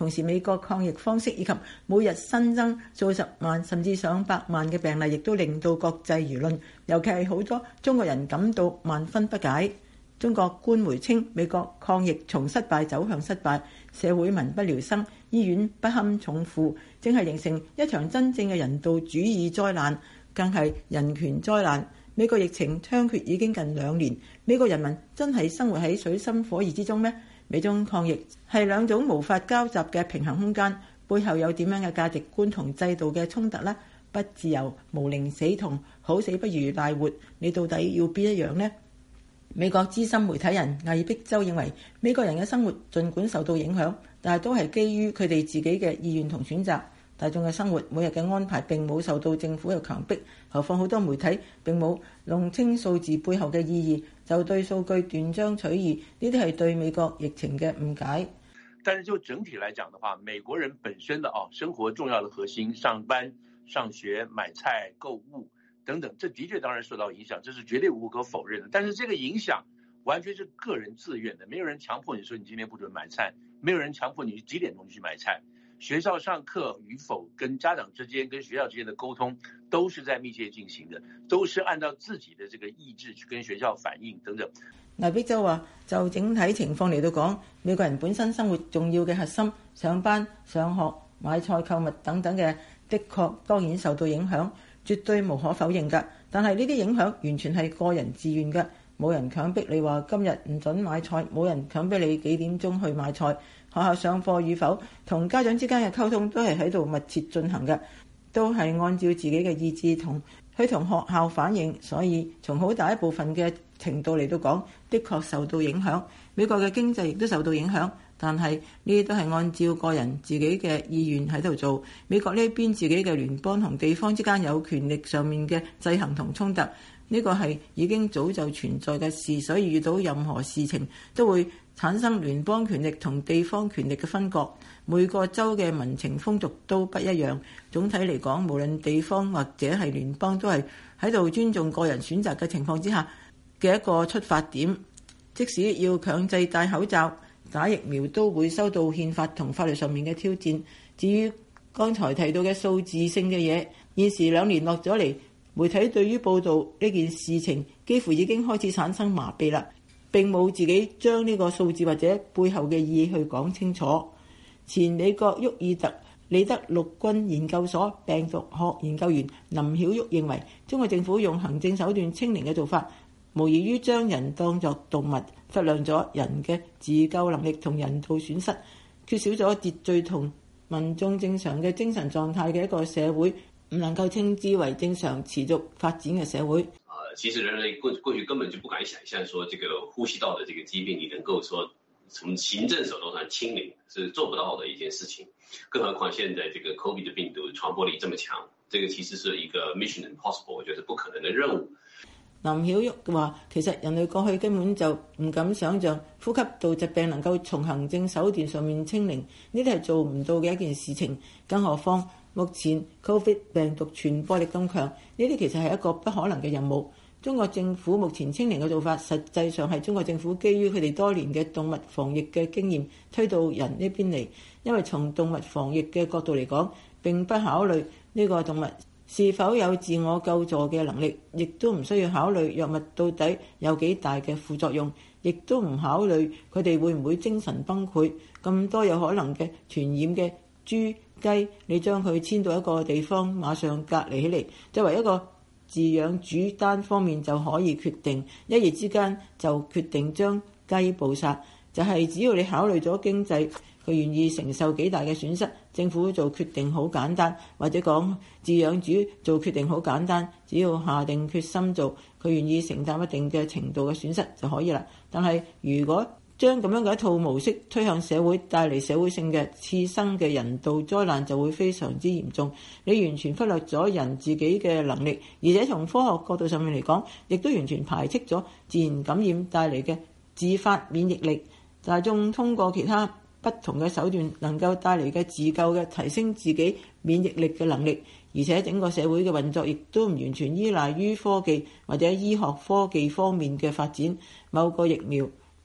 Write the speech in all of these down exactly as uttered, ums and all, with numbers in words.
同時美國抗疫方式以及每日新增數十萬甚至上百萬嘅病例，亦都令到國際輿論，尤其係好多中國人感到萬分不解。中國官媒稱美國抗疫從失敗走向失敗，社會民不聊生，醫院不堪重負，正係形成一場真正嘅人道主義災難，更係人權災難。美國疫情猖獗已經近兩年，美國人民真係生活喺水深火熱之中咩？美中抗疫係兩種無法交集嘅平衡空間，背後有點樣嘅價值觀同制度嘅衝突呢？不自由、無寧死同好死不如賴活，你到底要邊一樣呢？美國資深媒體人魏碧洲認為，美國人嘅生活儘管受到影響，但係都係基於佢哋自己嘅意願同選擇。大眾嘅生活每日嘅安排並冇受到政府嘅強迫，何況好多媒體並冇弄清數字背後嘅意義，就對數據斷章取義，呢啲係對美國疫情嘅誤解。 但是就整體來講的話，美國人本身的啊生活重要的核心，上班、上學、買菜、購物等等，這的確當然受到影響，這是絕對無可否認的。但是這個影響完全是個人自願的，沒有人強迫你說你今天不准買菜，沒有人強迫你幾點鐘去買菜。學校上課與否跟家長之間、跟學校之間的溝通都是在密切進行的，都是按照自己的這個意志去跟學校反映等等。 魏碧洲話：就整體情況嚟到講，美國人本身生活重要嘅核心，上班、上學、買菜、購物等等嘅，的確當然受到影響，絕對無可否認㗎。但係呢啲影響完全係個人自願嘅，冇人強迫你話今日唔准買菜，冇人強迫你幾點鐘去買菜。學校上課與否，同家長之間嘅溝通都係喺度密切進行嘅，都係按照自己嘅意志同去同學校反映，所以從好大一部分嘅程度嚟到講，的確受到影響。美國嘅經濟亦都受到影響，但係呢啲都係按照個人自己嘅意願喺度做。美國呢邊自己嘅聯邦同地方之間有權力上面嘅制衡同衝突，呢個係已經早就存在嘅事，所以遇到任何事情都會產生聯邦權力同地方權力嘅分割，每個州嘅民情風俗都不一樣。總體嚟講，無論地方或者係聯邦，都係喺度尊重個人選擇嘅情況之下嘅一個出發點。即使要強制戴口罩、打疫苗，都會收到憲法同法律上面嘅挑戰。至於剛才提到嘅數字性嘅嘢，現時兩年落咗嚟，媒體對於報導呢件事情幾乎已經開始產生麻痹啦。並冇自己將呢個數字或者背後嘅意義去講清楚。前美國沃爾特里德陸軍研究所病毒學研究員林曉旭認為，中國政府用行政手段清零嘅做法，無異於將人當作動物，忽略咗人嘅自救能力同人道損失，缺少咗秩序同民眾正常嘅精神狀態嘅一個社會，唔能夠稱之為正常持續發展嘅社會。 其實人類過過去根本就不敢想象，說這個呼吸道的這個疾病，你能夠說從行政手段上清零，是做不到的一件事情。更何況現在這個 COVID 的病毒傳播力這麼強，這個其實是一個 mission impossible，我覺得是不可能的任務。 林曉旭話：其實人類過去根本就唔敢想像呼吸道疾病能夠從行政手段上面清零，呢啲係做唔到嘅一件事情。更何況目前 COVID 病毒傳播力咁強，呢啲其實係一個不可能嘅任務。中國政府目前清零嘅做法，實際上係中國政府基於佢哋多年嘅動物防疫嘅經驗推到人呢邊嚟，因為從動物防疫嘅角度嚟講，並不考慮呢個動物是否有自我救助嘅能力，亦都唔需要考慮藥物到底有幾大嘅副作用，亦都唔考慮佢哋會唔會精神崩潰。咁多有可能嘅傳染嘅豬雞，你將佢遷到一個地方，馬上隔離起嚟，作為一個飼養主單方面就可以決定，一夜之間就決定將雞捕殺，就係、是、只要你考慮咗經濟，佢願意承受幾大嘅損失，政府做決定好簡單，或者講飼養主做決定好簡單，只要下定決心做，佢願意承擔一定嘅程度嘅損失就可以啦。但係如果將咁樣嘅一套模式推向社會，帶嚟社會性嘅次生嘅人道災難就會非常之嚴重。你完全忽略咗人自己嘅能力，而且從科學角度上面嚟講，亦都完全排斥咗自然感染帶嚟嘅自發免疫力。大眾通過其他不同嘅手段能夠帶嚟嘅自救嘅提升自己免疫力嘅能力，而且整個社會嘅運作亦都唔完全依賴於科技或者醫學科技方面嘅發展。某個疫苗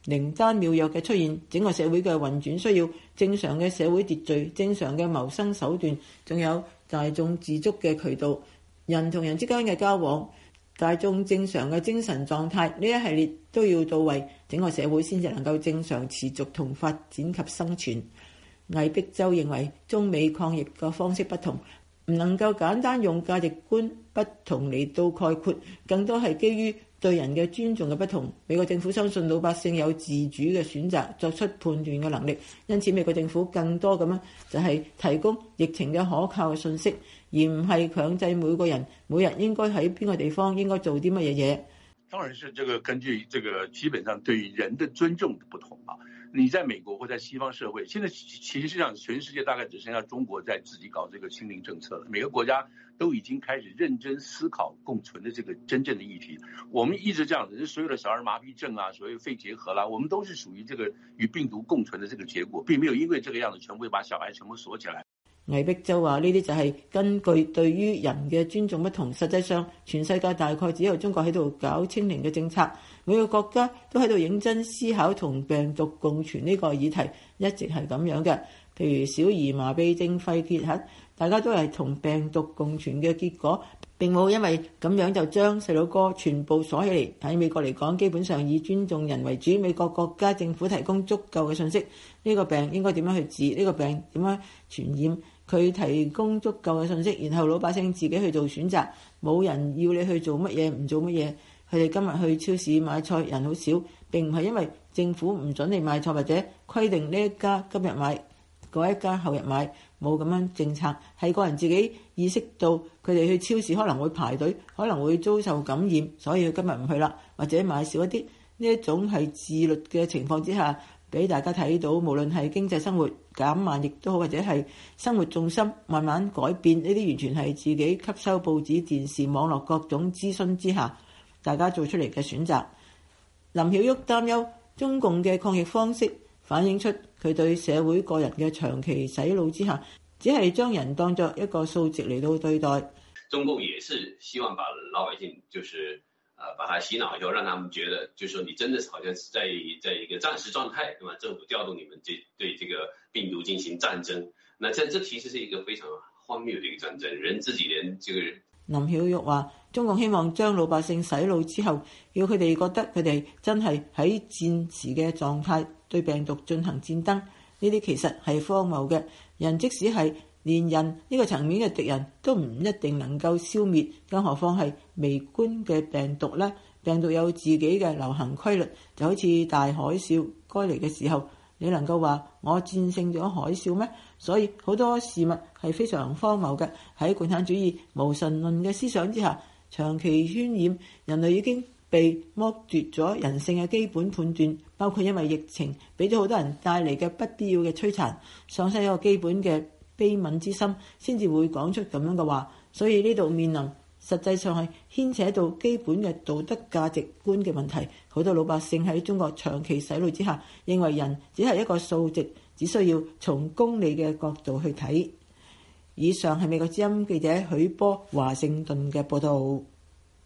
靈丹妙藥嘅出現，整個社會嘅運轉需要正常嘅社會秩序、正常嘅謀生手段，仲有大眾自足嘅渠道，人同人之間嘅交往，大眾正常嘅精神狀態，呢一系列都要到位，整個社會先至能夠正常持續同發展及生存。魏碧洲認為中美抗疫嘅方式不同，唔能夠簡單用價值觀不同嚟到概括，更多係基於對人嘅尊重嘅不同。美國政府相信老百姓有自主嘅選擇，作出判斷嘅能力，因此美國政府更多咁樣就係提供疫情嘅可靠嘅信息，而唔係強制每個人每日應該喺邊個地方應該做啲乜嘢嘢。 當然是這個根據這個基本上對於人的尊重的不同啊。你在美國或在西方社會，現在其實上全世界大概只剩下中國在自己搞這個清零政策了。每個國家都已經開始認真思考共存的這個真正的議題。我們一直這樣子，所有的小兒麻痹症啊，所謂肺結核啦，我們都是屬於這個與病毒共存的這個結果，並沒有因為這個樣子全部把小孩全部鎖起來。 魏碧洲話：呢啲就係根據對於人嘅尊重不同，實際上全世界大概只有中國喺度搞清零嘅政策，每個國家都喺度認真思考同病毒共存呢個議題，一直係咁樣嘅。譬如小兒麻痹症、肺結核，大家都係同病毒共存嘅結果，並冇因為咁樣就將細佬哥全部鎖起嚟。喺美國嚟講，基本上以尊重人為主，美國國家政府提供足夠嘅信息，呢個病應該點樣去治，呢個病點樣傳染，佢提供足夠嘅信息，然後老百姓自己去做選擇，冇人要你去做乜嘢，唔做乜嘢。佢哋今日去超市買菜，人好少，並唔係因為政府唔準你買菜或者規定呢一家今日買，嗰一家後日買，冇咁樣政策，係個人自己意識到佢哋去超市可能會排隊，可能會遭受感染，所以佢今日唔去啦，或者買少一啲。呢一種係自律嘅情況之下，俾大家睇到，無論係經濟生活減慢亦都好，或者係生活重心慢慢改變，呢啲完全係自己吸收報紙、電視、網絡各種資訊之下，大家做出嚟嘅選擇。林曉旭擔憂中共嘅抗疫方式反映出佢對社會個人嘅長期洗腦之下，只係將人當作一個數值嚟到對待。 中共也是希望把老百姓就是呃，把他洗腦以後，讓他們覺得，就是說你真的好像是在在一個戰時狀態，對吧？政府調動你們這對這個病毒進行戰爭，那這這其實是一個非常荒謬的一個戰爭，人自己連這個。 林曉旭話：中共希望將老百姓洗腦之後，要佢哋覺得佢哋真係喺戰時嘅狀態對病毒進行戰爭，呢啲其實係荒謬嘅。人即使係連人呢個層面嘅敵人都唔一定能夠消滅，更何況係微觀嘅病毒呢？病毒有自己嘅流行規律，就好似大海嘯該嚟嘅時候，你能夠話我戰勝咗海嘯咩？所以好多事物係非常荒謬嘅。喺共產主義無神論嘅思想之下，長期渲染，人類已經被剝奪咗人性嘅基本判斷，包括因為疫情俾咗好多人帶嚟嘅不必要嘅摧殘，喪失一個基本嘅悲憫之心，先至會講出咁樣嘅話。所以呢度面臨實際上係牽扯到基本嘅道德價值觀嘅問題。好多老百姓喺中國長期洗腦之下，認為人只係一個數值，只需要從功利嘅角度去睇。以上係美國之音記者許波華盛頓嘅報導。